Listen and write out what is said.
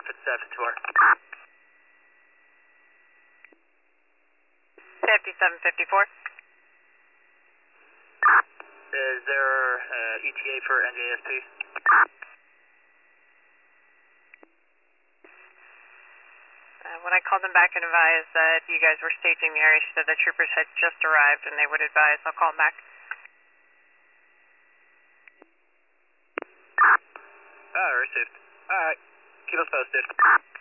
5724. 5754. Is there ETA for NJSP? When I called them back and advised that you guys were staging the area, she said the troopers had just arrived and they would advise. I'll call them back. Received. Alright, keep us posted.